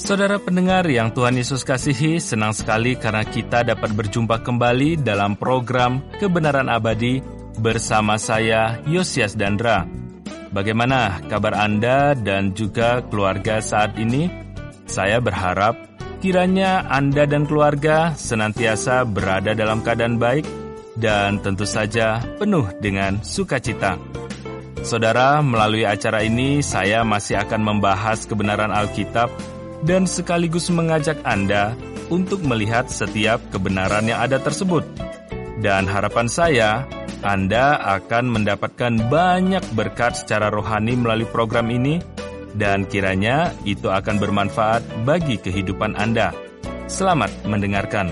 Saudara pendengar yang Tuhan Yesus kasihi, senang sekali karena kita dapat berjumpa kembali dalam program Kebenaran Abadi bersama saya, Yosias Dandra. Bagaimana kabar Anda dan juga keluarga saat ini? Saya berharap kiranya Anda dan keluarga senantiasa berada dalam keadaan baik dan tentu saja penuh dengan sukacita. Saudara, melalui acara ini saya masih akan membahas kebenaran Alkitab dan sekaligus mengajak Anda untuk melihat setiap kebenaran yang ada tersebut. Dan harapan saya, Anda akan mendapatkan banyak berkat secara rohani melalui program ini, dan kiranya itu akan bermanfaat bagi kehidupan Anda. Selamat mendengarkan.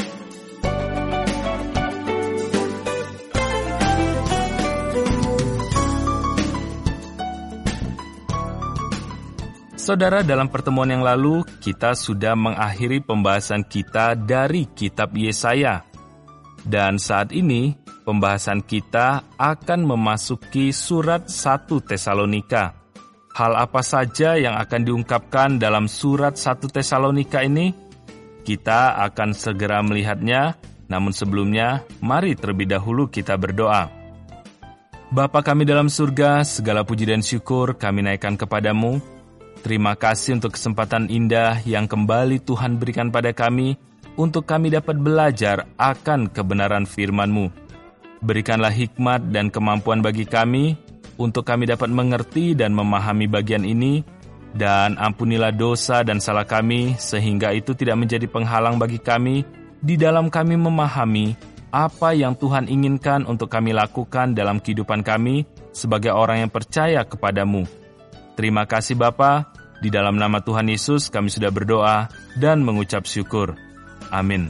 Saudara, dalam pertemuan yang lalu, kita sudah mengakhiri pembahasan kita dari kitab Yesaya. Dan saat ini, pembahasan kita akan memasuki surat 1 Tesalonika. Hal apa saja yang akan diungkapkan dalam surat 1 Tesalonika ini? Kita akan segera melihatnya, namun sebelumnya, mari terlebih dahulu kita berdoa. Bapa kami dalam surga, segala puji dan syukur kami naikkan kepadamu. Terima kasih untuk kesempatan indah yang kembali Tuhan berikan pada kami untuk kami dapat belajar akan kebenaran firman-Mu. Berikanlah hikmat dan kemampuan bagi kami untuk kami dapat mengerti dan memahami bagian ini, dan ampunilah dosa dan salah kami sehingga itu tidak menjadi penghalang bagi kami di dalam kami memahami apa yang Tuhan inginkan untuk kami lakukan dalam kehidupan kami sebagai orang yang percaya kepadamu. Terima kasih Bapa, di dalam nama Tuhan Yesus kami sudah berdoa dan mengucap syukur. Amin.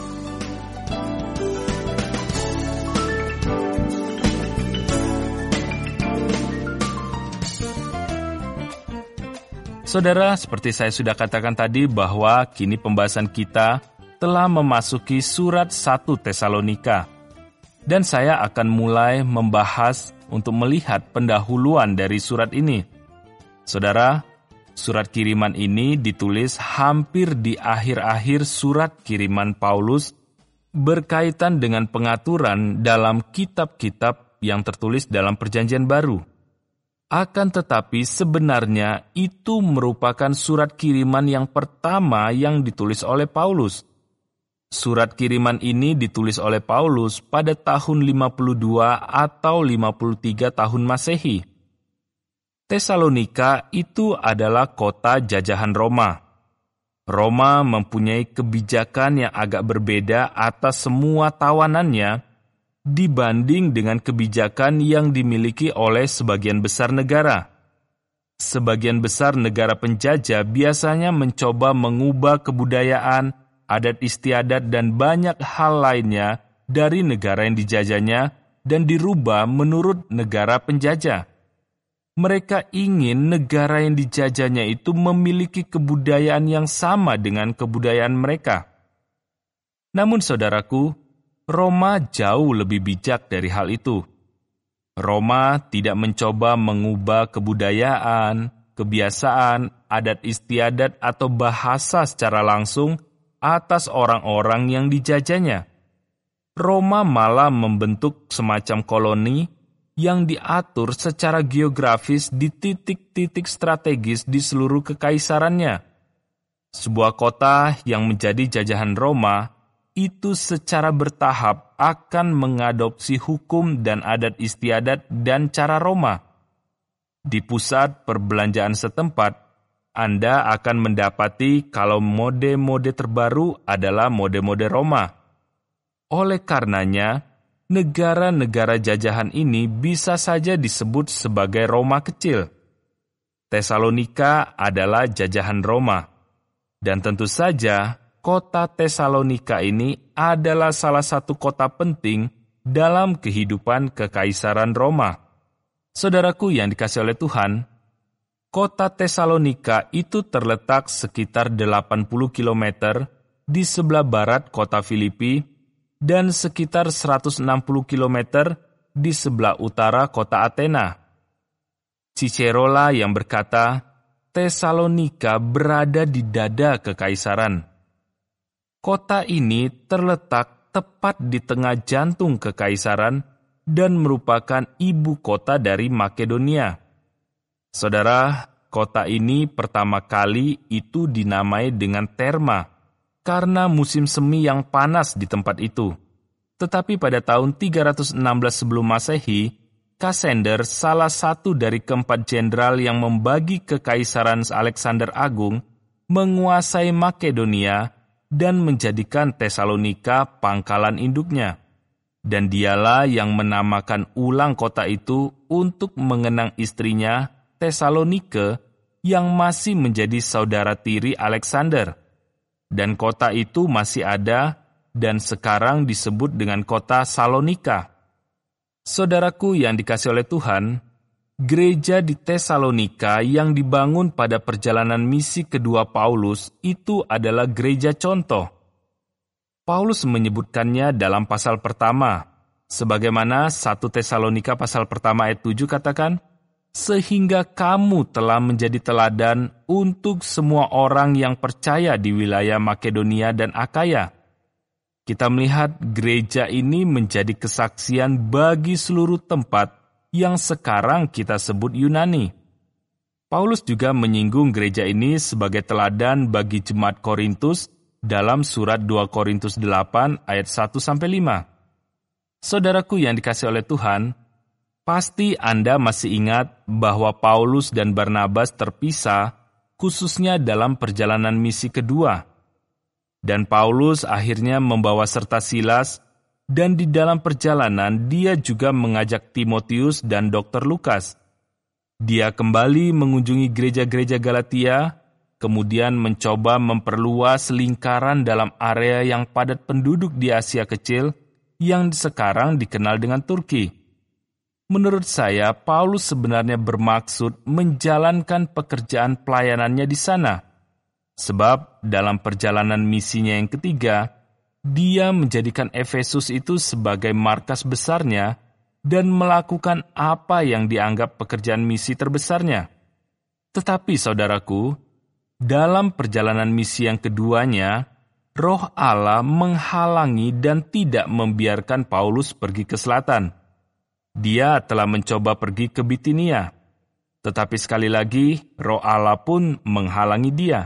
Saudara, seperti saya sudah katakan tadi bahwa kini pembahasan kita telah memasuki surat 1 Tesalonika. Dan saya akan mulai membahas untuk melihat pendahuluan dari surat ini. Saudara, surat kiriman ini ditulis hampir di akhir-akhir surat kiriman Paulus berkaitan dengan pengaturan dalam kitab-kitab yang tertulis dalam Perjanjian Baru. Akan tetapi sebenarnya itu merupakan surat kiriman yang pertama yang ditulis oleh Paulus. Surat kiriman ini ditulis oleh Paulus pada tahun 52 atau 53 tahun Masehi. Tesalonika itu adalah kota jajahan Roma. Roma mempunyai kebijakan yang agak berbeda atas semua tawanannya dibanding dengan kebijakan yang dimiliki oleh sebagian besar negara. Sebagian besar negara penjajah biasanya mencoba mengubah kebudayaan, adat istiadat, dan banyak hal lainnya dari negara yang dijajahnya dan dirubah menurut negara penjajah. Mereka ingin negara yang dijajahnya itu memiliki kebudayaan yang sama dengan kebudayaan mereka. Namun saudaraku, Roma jauh lebih bijak dari hal itu. Roma tidak mencoba mengubah kebudayaan, kebiasaan, adat istiadat atau bahasa secara langsung atas orang-orang yang dijajahnya. Roma malah membentuk semacam koloni yang diatur secara geografis di titik-titik strategis di seluruh kekaisarannya. Sebuah kota yang menjadi jajahan Roma itu secara bertahap akan mengadopsi hukum dan adat istiadat dan cara Roma. Di pusat perbelanjaan setempat, Anda akan mendapati kalau mode-mode terbaru adalah mode-mode Roma. Oleh karenanya, negara-negara jajahan ini bisa saja disebut sebagai Roma kecil. Tesalonika adalah jajahan Roma. Dan tentu saja, kota Tesalonika ini adalah salah satu kota penting dalam kehidupan Kekaisaran Roma. Saudaraku yang dikasihi oleh Tuhan, kota Tesalonika itu terletak sekitar 80 km di sebelah barat kota Filipi dan sekitar 160 km di sebelah utara kota Athena. Cicero yang berkata, Tesalonika berada di dada kekaisaran. Kota ini terletak tepat di tengah jantung kekaisaran dan merupakan ibu kota dari Makedonia. Saudara, kota ini pertama kali itu dinamai dengan Therma karena musim semi yang panas di tempat itu. Tetapi pada tahun 316 sebelum Masehi, Kassander, salah satu dari keempat jenderal yang membagi kekaisaran Alexander Agung, menguasai Makedonia dan menjadikan Tesalonika pangkalan induknya. Dan dialah yang menamakan ulang kota itu untuk mengenang istrinya, Tesalonike, yang masih menjadi saudara tiri Alexander. Dan kota itu masih ada dan sekarang disebut dengan kota Salonika. Saudaraku yang dikasihi oleh Tuhan, gereja di Tesalonika yang dibangun pada perjalanan misi kedua Paulus itu adalah gereja contoh. Paulus menyebutkannya dalam pasal pertama, sebagaimana 1 Tesalonika pasal pertama ayat 7 katakan, sehingga kamu telah menjadi teladan untuk semua orang yang percaya di wilayah Makedonia dan Akaya. Kita melihat gereja ini menjadi kesaksian bagi seluruh tempat yang sekarang kita sebut Yunani. Paulus juga menyinggung gereja ini sebagai teladan bagi jemaat Korintus dalam surat 2 Korintus 8 ayat 1-5. Saudaraku yang dikasihi oleh Tuhan, pasti Anda masih ingat bahwa Paulus dan Barnabas terpisah khususnya dalam perjalanan misi kedua. Dan Paulus akhirnya membawa serta Silas, dan di dalam perjalanan dia juga mengajak Timotius dan Dr. Lukas. Dia kembali mengunjungi gereja-gereja Galatia, kemudian mencoba memperluas lingkaran dalam area yang padat penduduk di Asia Kecil, yang sekarang dikenal dengan Turki. Menurut saya, Paulus sebenarnya bermaksud menjalankan pekerjaan pelayanannya di sana. Sebab dalam perjalanan misinya yang ketiga, dia menjadikan Efesus itu sebagai markas besarnya dan melakukan apa yang dianggap pekerjaan misi terbesarnya. Tetapi saudaraku, dalam perjalanan misi yang keduanya, Roh Allah menghalangi dan tidak membiarkan Paulus pergi ke selatan. Dia telah mencoba pergi ke Bitinia, tetapi sekali lagi Roh Allah pun menghalangi dia.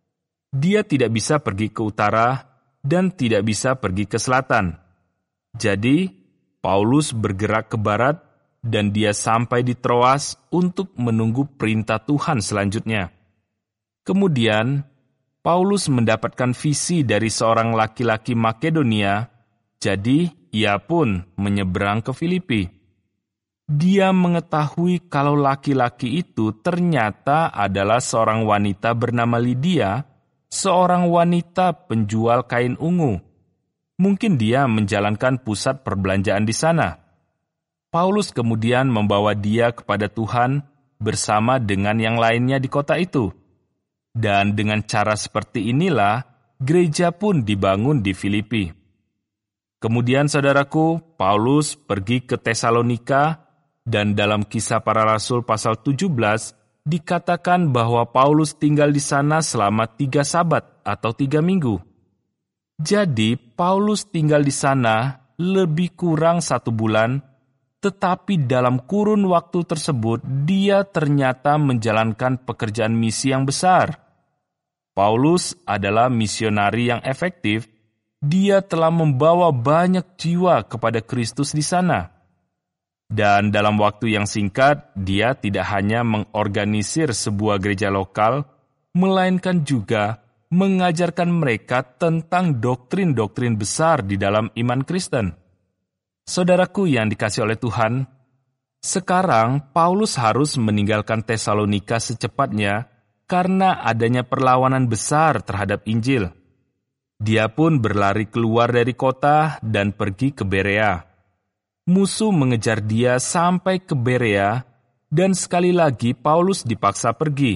Dia tidak bisa pergi ke utara dan tidak bisa pergi ke selatan. Jadi, Paulus bergerak ke barat dan dia sampai di Troas untuk menunggu perintah Tuhan selanjutnya. Kemudian, Paulus mendapatkan visi dari seorang laki-laki Makedonia, jadi ia pun menyeberang ke Filipi. Dia mengetahui kalau laki-laki itu ternyata adalah seorang wanita bernama Lydia, seorang wanita penjual kain ungu. Mungkin dia menjalankan pusat perbelanjaan di sana. Paulus kemudian membawa dia kepada Tuhan bersama dengan yang lainnya di kota itu. Dan dengan cara seperti inilah, gereja pun dibangun di Filipi. Kemudian saudaraku, Paulus pergi ke Tesalonika, dan dalam Kisah Para Rasul pasal 17, dikatakan bahwa Paulus tinggal di sana selama 3 sabat atau 3 minggu. Jadi, Paulus tinggal di sana lebih kurang 1 bulan, tetapi dalam kurun waktu tersebut, dia ternyata menjalankan pekerjaan misi yang besar. Paulus adalah misionari yang efektif. Dia telah membawa banyak jiwa kepada Kristus di sana. Dan dalam waktu yang singkat, dia tidak hanya mengorganisir sebuah gereja lokal, melainkan juga mengajarkan mereka tentang doktrin-doktrin besar di dalam iman Kristen. Saudaraku yang dikasihi oleh Tuhan, sekarang Paulus harus meninggalkan Tesalonika secepatnya karena adanya perlawanan besar terhadap Injil. Dia pun berlari keluar dari kota dan pergi ke Berea. Musuh mengejar dia sampai ke Berea, dan sekali lagi Paulus dipaksa pergi.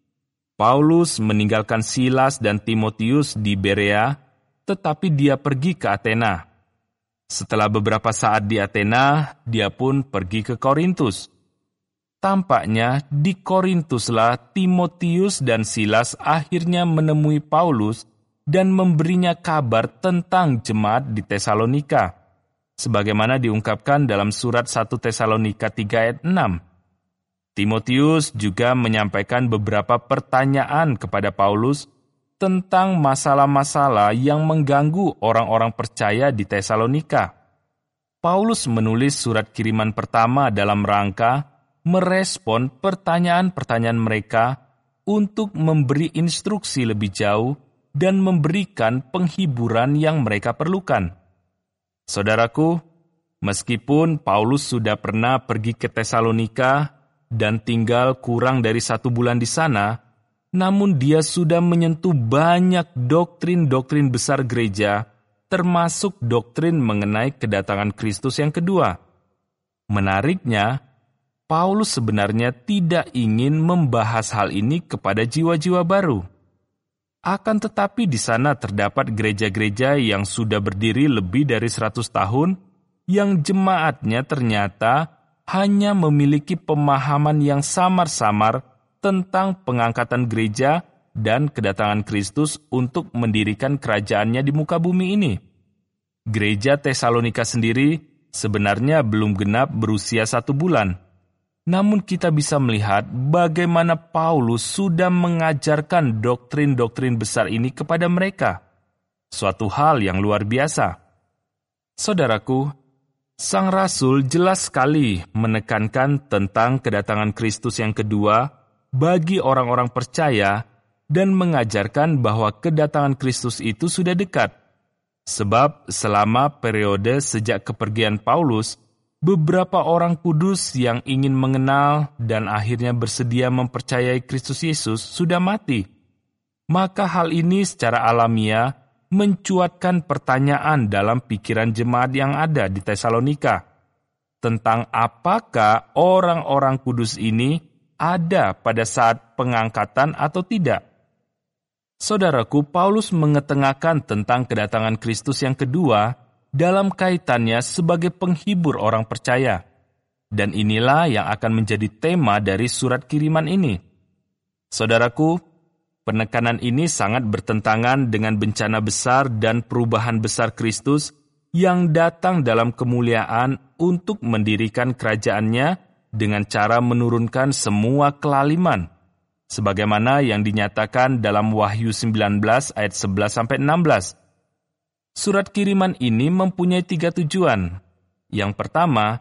Paulus meninggalkan Silas dan Timotius di Berea, tetapi dia pergi ke Athena. Setelah beberapa saat di Athena, dia pun pergi ke Korintus. tampaknya di Korintuslah Timotius dan Silas akhirnya menemui Paulus dan memberinya kabar tentang jemaat di Tesalonika, sebagaimana diungkapkan dalam surat 1 Tesalonika 3 ayat 6. Timotius juga menyampaikan beberapa pertanyaan kepada Paulus tentang masalah-masalah yang mengganggu orang-orang percaya di Tesalonika. Paulus menulis surat kiriman pertama dalam rangka merespon pertanyaan-pertanyaan mereka untuk memberi instruksi lebih jauh dan memberikan penghiburan yang mereka perlukan. Saudaraku, meskipun Paulus sudah pernah pergi ke Tesalonika dan tinggal kurang dari 1 bulan di sana, namun dia sudah menyentuh banyak doktrin-doktrin besar gereja, termasuk doktrin mengenai kedatangan Kristus yang kedua. Menariknya, Paulus sebenarnya tidak ingin membahas hal ini kepada jiwa-jiwa baru. Akan tetapi di sana terdapat gereja-gereja yang sudah berdiri lebih dari 100 tahun, yang jemaatnya ternyata hanya memiliki pemahaman yang samar-samar tentang pengangkatan gereja dan kedatangan Kristus untuk mendirikan kerajaannya di muka bumi ini. Gereja Tesalonika sendiri sebenarnya belum genap berusia 1 bulan. Namun kita bisa melihat bagaimana Paulus sudah mengajarkan doktrin-doktrin besar ini kepada mereka. Suatu hal yang luar biasa. Saudaraku, Sang Rasul jelas sekali menekankan tentang kedatangan Kristus yang kedua bagi orang-orang percaya dan mengajarkan bahwa kedatangan Kristus itu sudah dekat. Sebab selama periode sejak kepergian Paulus, beberapa orang kudus yang ingin mengenal dan akhirnya bersedia mempercayai Kristus Yesus sudah mati. Maka hal ini secara alamiah mencuatkan pertanyaan dalam pikiran jemaat yang ada di Tesalonika tentang apakah orang-orang kudus ini ada pada saat pengangkatan atau tidak. Saudaraku, Paulus mengetengahkan tentang kedatangan Kristus yang kedua dalam kaitannya sebagai penghibur orang percaya. Dan inilah yang akan menjadi tema dari surat kiriman ini. Saudaraku, penekanan ini sangat bertentangan dengan bencana besar dan perubahan besar Kristus yang datang dalam kemuliaan untuk mendirikan kerajaannya dengan cara menurunkan semua kelaliman, sebagaimana yang dinyatakan dalam Wahyu 19 ayat 11-16. Surat kiriman ini mempunyai 3 tujuan. Yang pertama,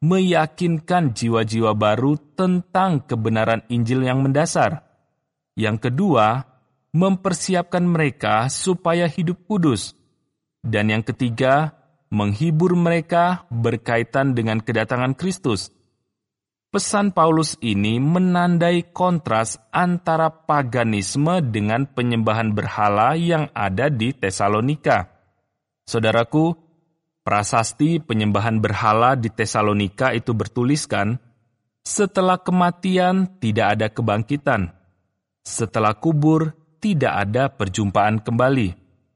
meyakinkan jiwa-jiwa baru tentang kebenaran Injil yang mendasar. Yang kedua, mempersiapkan mereka supaya hidup kudus. Dan yang ketiga, menghibur mereka berkaitan dengan kedatangan Kristus. Pesan Paulus ini menandai kontras antara paganisme dengan penyembahan berhala yang ada di Tesalonika. Saudaraku, prasasti penyembahan berhala di Tesalonika itu bertuliskan, setelah kematian tidak ada kebangkitan, setelah kubur tidak ada perjumpaan kembali.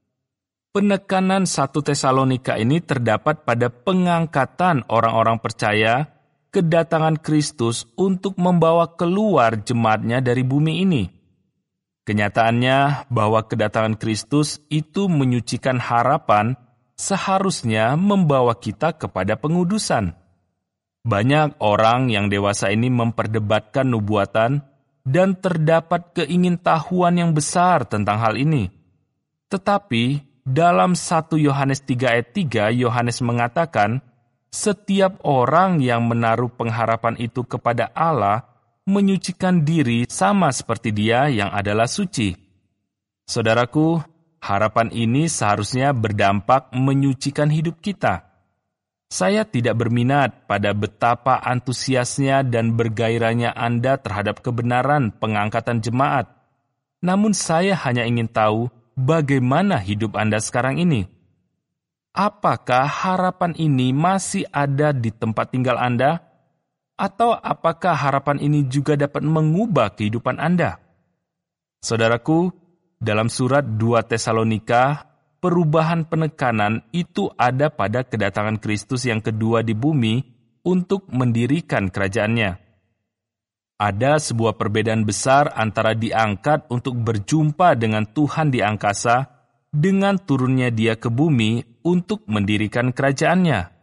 Penekanan 1 Tesalonika ini terdapat pada pengangkatan orang-orang percaya kedatangan Kristus untuk membawa keluar jemaatnya dari bumi ini. Kenyataannya bahwa kedatangan Kristus itu menyucikan harapan seharusnya membawa kita kepada pengudusan. Banyak orang yang dewasa ini memperdebatkan nubuatan dan terdapat keingintahuan yang besar tentang hal ini. Tetapi dalam 1 Yohanes 3 ayat 3, Yohanes mengatakan, setiap orang yang menaruh pengharapan itu kepada Allah menyucikan diri sama seperti Dia yang adalah suci. Saudaraku, harapan ini seharusnya berdampak menyucikan hidup kita. Saya tidak berminat pada betapa antusiasnya dan bergairahnya Anda terhadap kebenaran pengangkatan jemaat. Namun saya hanya ingin tahu bagaimana hidup Anda sekarang ini. Apakah harapan ini masih ada di tempat tinggal Anda? Atau apakah harapan ini juga dapat mengubah kehidupan Anda? Saudaraku, dalam surat 2 Tesalonika, perubahan penekanan itu ada pada kedatangan Kristus yang kedua di bumi untuk mendirikan kerajaannya. Ada sebuah perbedaan besar antara diangkat untuk berjumpa dengan Tuhan di angkasa dengan turunnya Dia ke bumi untuk mendirikan kerajaannya.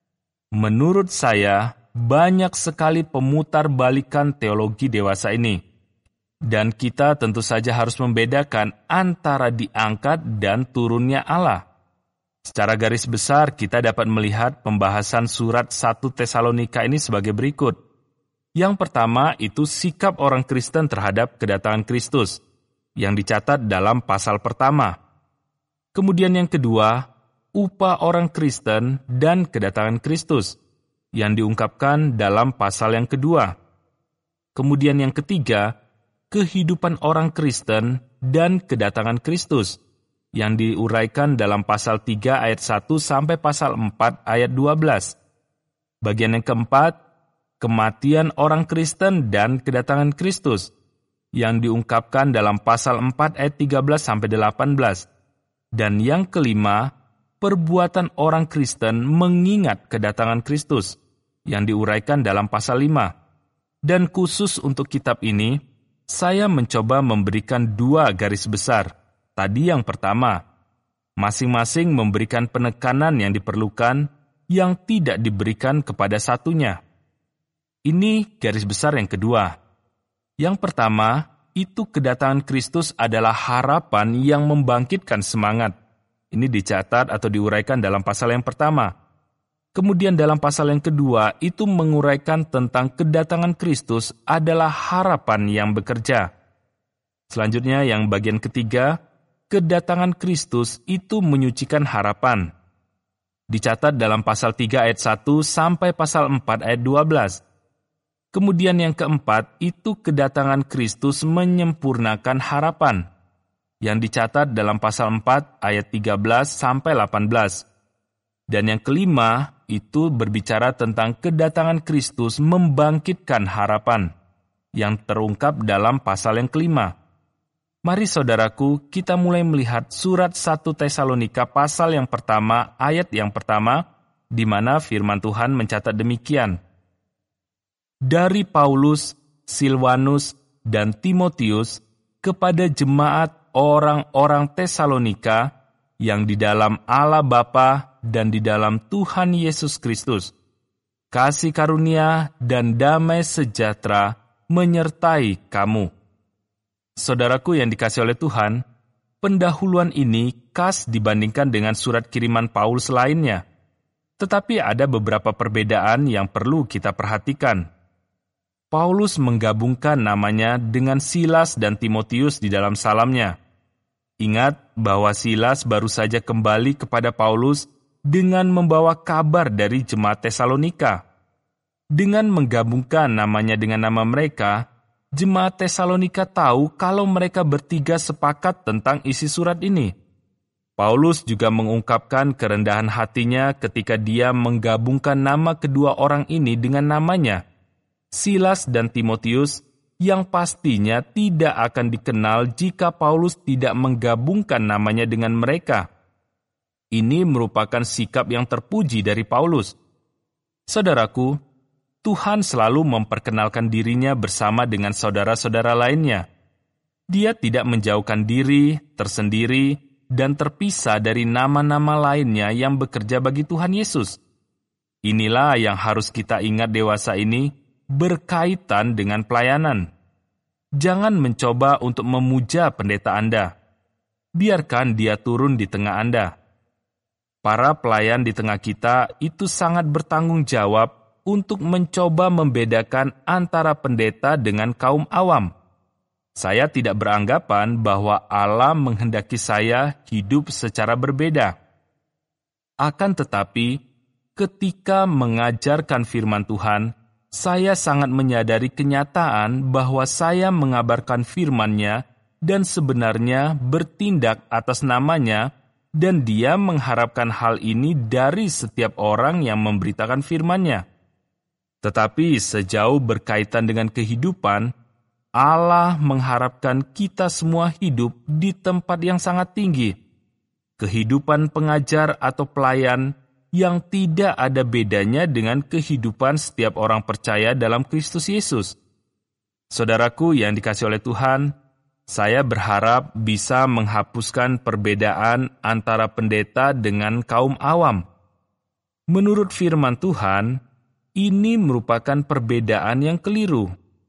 Menurut saya, banyak sekali pemutarbalikan teologi dewasa ini. Dan kita tentu saja harus membedakan antara diangkat dan turunnya Allah. Secara garis besar, kita dapat melihat pembahasan surat 1 Tesalonika ini sebagai berikut. Yang pertama itu sikap orang Kristen terhadap kedatangan Kristus, yang dicatat dalam pasal pertama. Kemudian yang kedua, upah orang Kristen dan kedatangan Kristus, yang diungkapkan dalam pasal yang kedua. Kemudian yang ketiga, kehidupan orang Kristen dan kedatangan Kristus, yang diuraikan dalam pasal 3 ayat 1 sampai pasal 4 ayat 12. Bagian yang keempat, kematian orang Kristen dan kedatangan Kristus, yang diungkapkan dalam pasal 4 ayat 13 sampai 18. Dan yang kelima, perbuatan orang Kristen mengingat kedatangan Kristus, yang diuraikan dalam pasal 5. Dan khusus untuk kitab ini, saya mencoba memberikan 2 garis besar. Tadi yang pertama, masing-masing memberikan penekanan yang diperlukan yang tidak diberikan kepada satunya. Ini garis besar yang kedua. Yang pertama, itu kedatangan Kristus adalah harapan yang membangkitkan semangat. Ini dicatat atau diuraikan dalam pasal yang pertama. Kemudian dalam pasal yang kedua, itu menguraikan tentang kedatangan Kristus adalah harapan yang bekerja. Selanjutnya yang bagian ketiga, kedatangan Kristus itu menyucikan harapan. Dicatat dalam pasal 3 ayat 1 sampai pasal 4 ayat 12. Kemudian yang keempat, itu kedatangan Kristus menyempurnakan harapan, yang dicatat dalam pasal 4 ayat 13 sampai 18. Dan yang kelima, itu berbicara tentang kedatangan Kristus membangkitkan harapan, yang terungkap dalam pasal yang kelima. Mari saudaraku, kita mulai melihat surat 1 Tesalonika pasal yang pertama, ayat yang pertama, di mana firman Tuhan mencatat demikian. Dari Paulus, Silwanus, dan Timotius kepada jemaat orang-orang Tesalonika yang di dalam Allah Bapa dan di dalam Tuhan Yesus Kristus. Kasih karunia dan damai sejahtera menyertai kamu. Saudaraku yang dikasihi oleh Tuhan, pendahuluan ini khas dibandingkan dengan surat kiriman Paulus lainnya. Tetapi ada beberapa perbedaan yang perlu kita perhatikan. Paulus menggabungkan namanya dengan Silas dan Timotius di dalam salamnya. Ingat bahwa Silas baru saja kembali kepada Paulus dengan membawa kabar dari jemaat Tesalonika. Dengan menggabungkan namanya dengan nama mereka, jemaat Tesalonika tahu kalau mereka bertiga sepakat tentang isi surat ini. Paulus juga mengungkapkan kerendahan hatinya ketika dia menggabungkan nama kedua orang ini dengan namanya, Silas dan Timotius, yang pastinya tidak akan dikenal jika Paulus tidak menggabungkan namanya dengan mereka. Ini merupakan sikap yang terpuji dari Paulus. Saudaraku, Tuhan selalu memperkenalkan dirinya bersama dengan saudara-saudara lainnya. Dia tidak menjauhkan diri, tersendiri, dan terpisah dari nama-nama lainnya yang bekerja bagi Tuhan Yesus. Inilah yang harus kita ingat dewasa ini berkaitan dengan pelayanan. Jangan mencoba untuk memuja pendeta Anda. Biarkan dia turun di tengah Anda. Para pelayan di tengah kita itu sangat bertanggung jawab untuk mencoba membedakan antara pendeta dengan kaum awam. Saya tidak beranggapan bahwa Allah menghendaki saya hidup secara berbeda. Akan tetapi, ketika mengajarkan firman Tuhan, saya sangat menyadari kenyataan bahwa saya mengabarkan firman-Nya dan sebenarnya bertindak atas namanya, dan Dia mengharapkan hal ini dari setiap orang yang memberitakan firman-Nya. Tetapi sejauh berkaitan dengan kehidupan, Allah mengharapkan kita semua hidup di tempat yang sangat tinggi. Kehidupan pengajar atau pelayan yang tidak ada bedanya dengan kehidupan setiap orang percaya dalam Kristus Yesus. Saudaraku yang dikasihi oleh Tuhan, saya berharap bisa menghapuskan perbedaan antara pendeta dengan kaum awam. Menurut firman Tuhan, ini merupakan perbedaan yang keliru.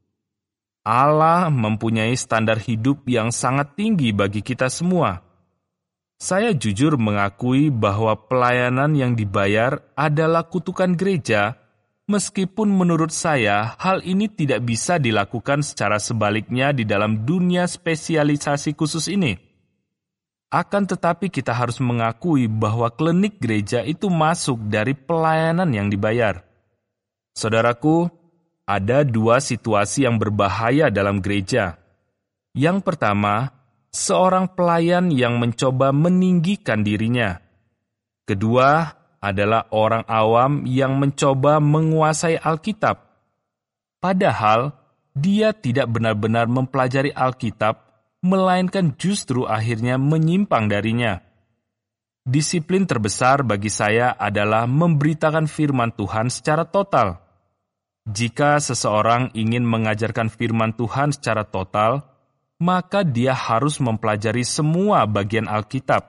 Allah mempunyai standar hidup yang sangat tinggi bagi kita semua. Saya jujur mengakui bahwa pelayanan yang dibayar adalah kutukan gereja, meskipun menurut saya hal ini tidak bisa dilakukan secara sebaliknya di dalam dunia spesialisasi khusus ini. Akan tetapi kita harus mengakui bahwa klinik gereja itu masuk dari pelayanan yang dibayar. Saudaraku, ada dua situasi yang berbahaya dalam gereja. Yang pertama, seorang pelayan yang mencoba meninggikan dirinya. Kedua, adalah orang awam yang mencoba menguasai Alkitab. Padahal, dia tidak benar-benar mempelajari Alkitab, melainkan justru akhirnya menyimpang darinya. Disiplin terbesar bagi saya adalah memberitakan firman Tuhan secara total. Jika seseorang ingin mengajarkan firman Tuhan secara total, maka dia harus mempelajari semua bagian Alkitab.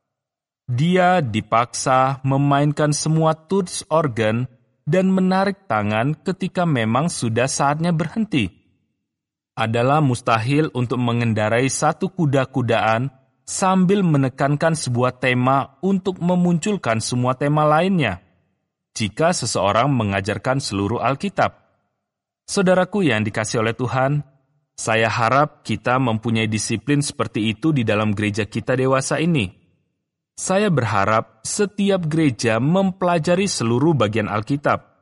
Dia dipaksa memainkan semua tools organ dan menarik tangan ketika memang sudah saatnya berhenti. Adalah mustahil untuk mengendarai satu kuda-kudaan sambil menekankan sebuah tema untuk memunculkan semua tema lainnya, jika seseorang mengajarkan seluruh Alkitab. Saudaraku yang dikasihi oleh Tuhan, saya harap kita mempunyai disiplin seperti itu di dalam gereja kita dewasa ini. Saya berharap setiap gereja mempelajari seluruh bagian Alkitab.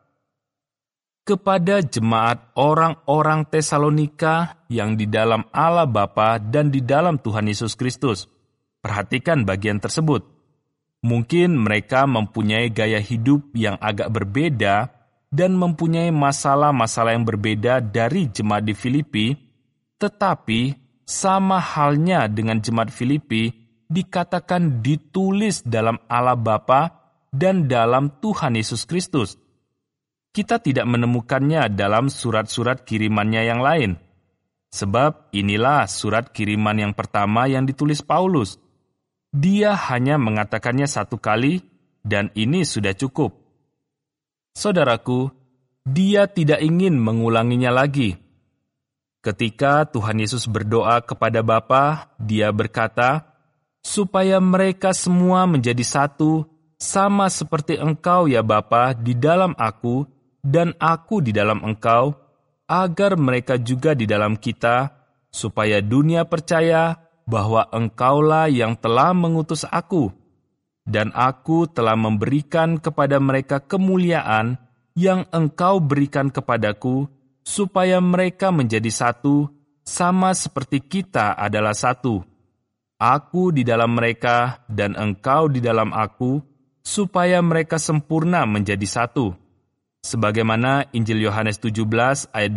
Kepada jemaat orang-orang Tesalonika yang di dalam Allah Bapa dan di dalam Tuhan Yesus Kristus, perhatikan bagian tersebut. Mungkin mereka mempunyai gaya hidup yang agak berbeda dan mempunyai masalah-masalah yang berbeda dari jemaat di Filipi, tetapi sama halnya dengan jemaat Filipi dikatakan ditulis dalam Allah Bapa dan dalam Tuhan Yesus Kristus. Kita tidak menemukannya dalam surat-surat kirimannya yang lain, sebab inilah surat kiriman yang pertama yang ditulis Paulus. Dia hanya mengatakannya satu kali, dan ini sudah cukup. Saudaraku, dia tidak ingin mengulanginya lagi. Ketika Tuhan Yesus berdoa kepada Bapa, dia berkata, supaya mereka semua menjadi satu, sama seperti Engkau ya Bapa di dalam aku, dan aku di dalam Engkau, agar mereka juga di dalam kita, supaya dunia percaya bahwa Engkaulah yang telah mengutus aku, dan aku telah memberikan kepada mereka kemuliaan yang Engkau berikan kepadaku, supaya mereka menjadi satu, sama seperti kita adalah satu. Aku di dalam mereka, dan Engkau di dalam aku, supaya mereka sempurna menjadi satu. Sebagaimana Injil Yohanes 17 ayat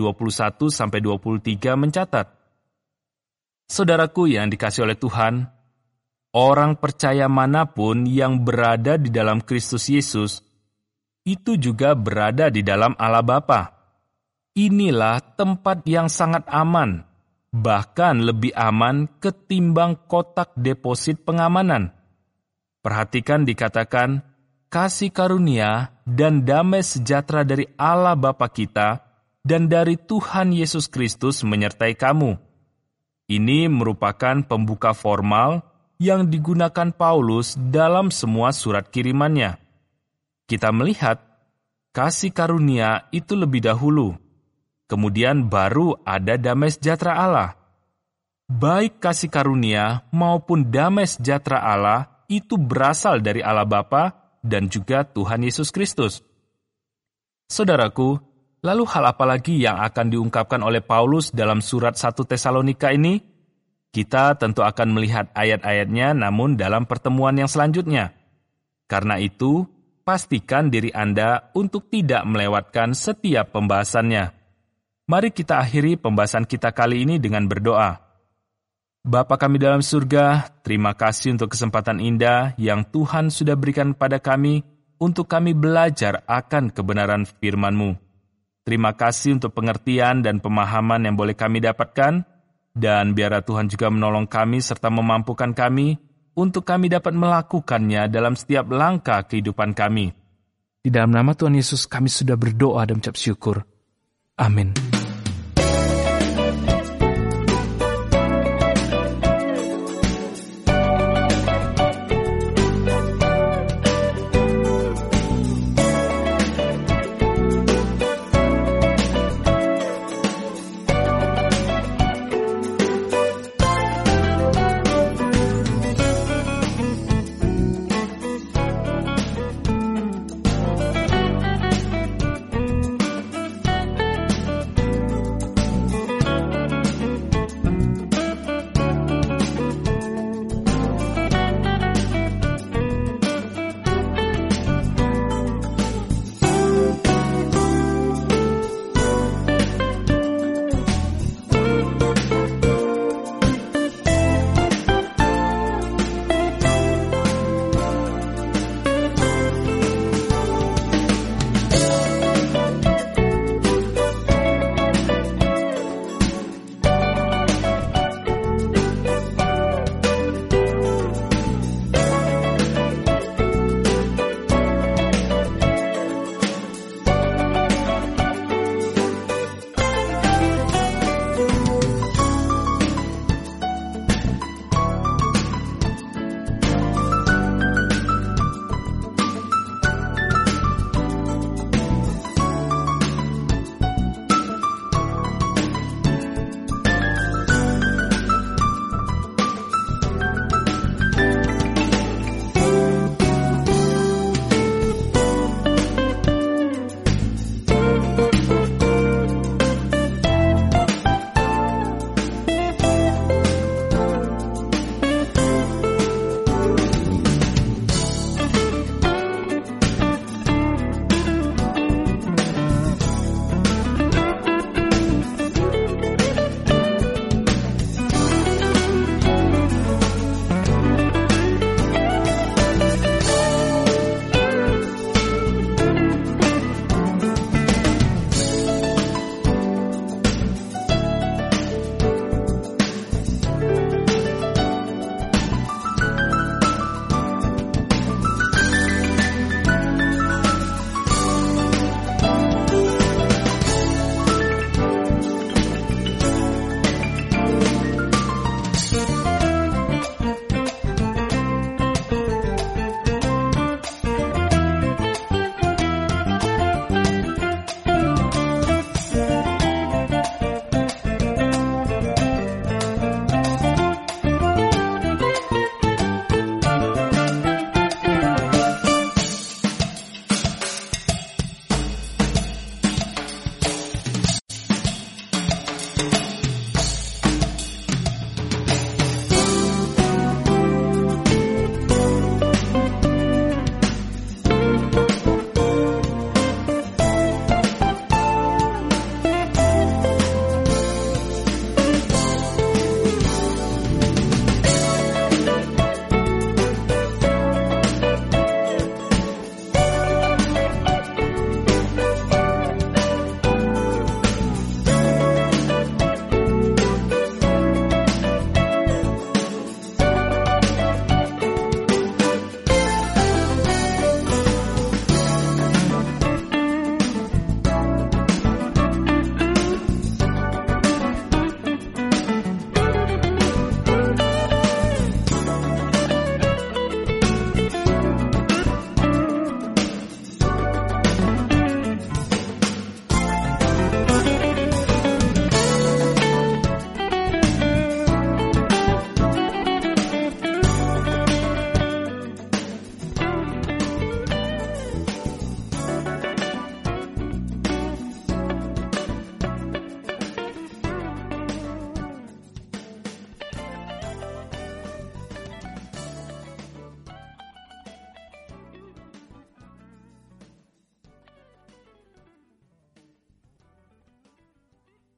21-23 mencatat. Saudaraku yang dikasihi oleh Tuhan, orang percaya manapun yang berada di dalam Kristus Yesus, itu juga berada di dalam Allah Bapa. Inilah tempat yang sangat aman, bahkan lebih aman ketimbang kotak deposit pengamanan. Perhatikan dikatakan, kasih karunia dan damai sejahtera dari Allah Bapa kita dan dari Tuhan Yesus Kristus menyertai kamu. Ini merupakan pembuka formal yang digunakan Paulus dalam semua surat kirimannya. Kita melihat, kasih karunia itu lebih dahulu, kemudian baru ada damai sejahtera Allah. Baik kasih karunia maupun damai sejahtera Allah itu berasal dari Allah Bapa dan juga Tuhan Yesus Kristus. Saudaraku, lalu hal apa lagi yang akan diungkapkan oleh Paulus dalam surat 1 Tesalonika ini? Kita tentu akan melihat ayat-ayatnya namun dalam pertemuan yang selanjutnya. Karena itu, pastikan diri Anda untuk tidak melewatkan setiap pembahasannya. Mari kita akhiri pembahasan kita kali ini dengan berdoa. Bapa kami dalam surga, terima kasih untuk kesempatan indah yang Tuhan sudah berikan pada kami untuk kami belajar akan kebenaran firman-Mu. Terima kasih untuk pengertian dan pemahaman yang boleh kami dapatkan, dan biarlah Tuhan juga menolong kami serta memampukan kami untuk kami dapat melakukannya dalam setiap langkah kehidupan kami. Di dalam nama Tuhan Yesus kami sudah berdoa dan mengucap syukur. Amin.